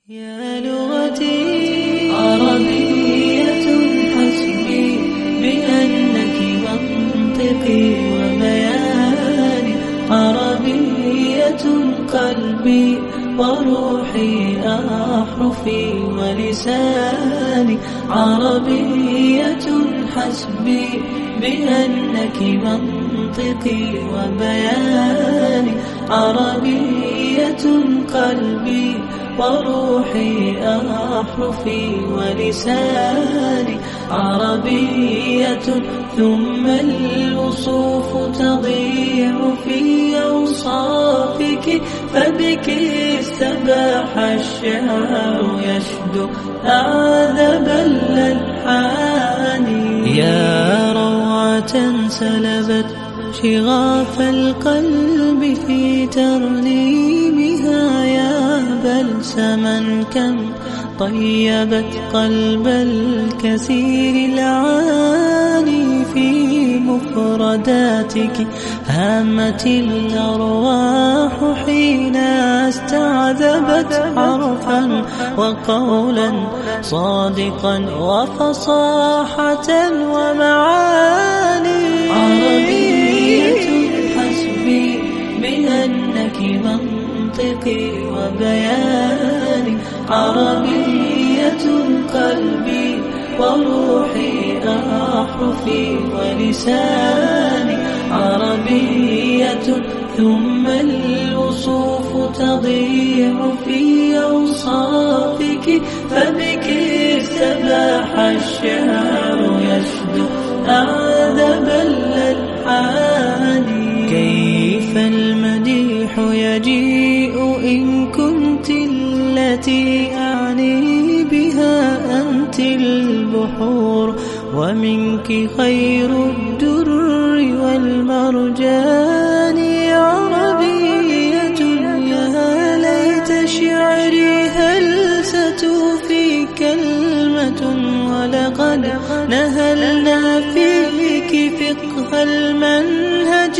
يا لغتي عربية حسبي بأنك منطقي وبياني، عربية قلبي وروحي أحرفي ولساني، عربية حسبي بأنك منطقي وبياني، عربية قلبي وروحي أحرفي ولساني، عربية ثم الوصوف تضيع في أوصافك، فبك استباح الشعر يشدو أعذب الألحان. يا روعة سلبت شغاف القلب في ترنيمها، يا بلسما كم طيبت قلب الكثير العاني، في مفرداتك هامت الأرواح حين استعذبت حرفا وقولا صادقا وفصاحة ومعاني. عربية حسبي بأنك منطقي وبياني، عربية قلبي وروحي أحرفي ولساني، عربية ثم الوصوف تضيع في أوصافك، فبك استباح الشعر يشدو أعذب الألحان. كيف المديح يجيء إن كنت التي أعني بها، أنت البحور ومنك خير الدر والمرجان. عربية يا ليت شعري هلسة في كلمة، ولقد نهلنا فيك فقه المنهج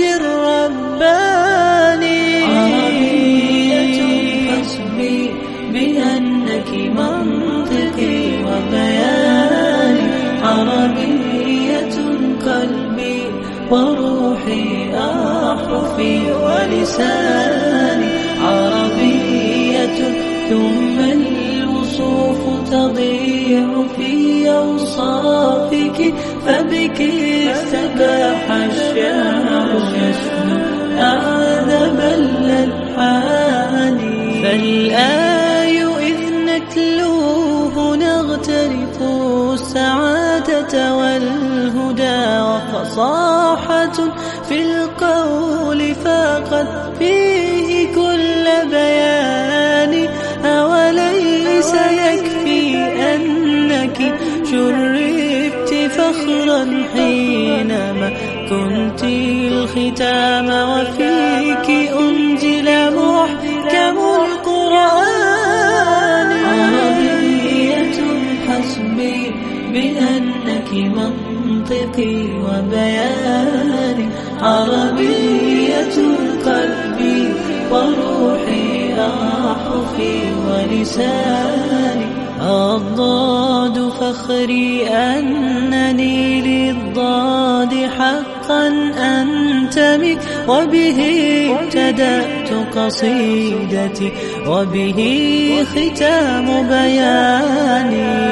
الرباني. عربية حسبي بأنك منطقي وبياني، عربية قلبي وروحي أحرفي ولساني، عربية ثم الوصوف تضيع في أوصافك، فبك استباح الشعر يشدو أعذب الألحان. فالآي إذ نتلوه نغترف السعادة والهدى، وفصاحة في القول فاقت فيه كل بيان. أوليس يكفي أنك شرفت فخرا حينما كنت الختام، وفيك أنزل محكم القرآن. عربية حسبي بأنك منطقي وبياني، عربية قلبي وروحي أحرفي ولساني. الضاد فخري أنني للضاد حقا أنتمي، وبه ابتدأت قصيدتي وبه ختام بياني.